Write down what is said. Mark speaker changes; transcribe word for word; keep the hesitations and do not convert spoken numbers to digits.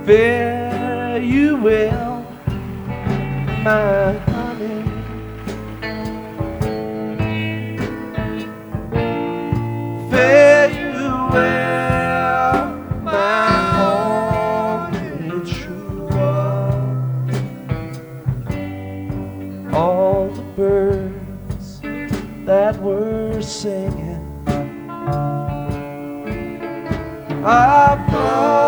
Speaker 1: Fare you well, my honey. Fare you well, my only true love. All the birds that were singing, I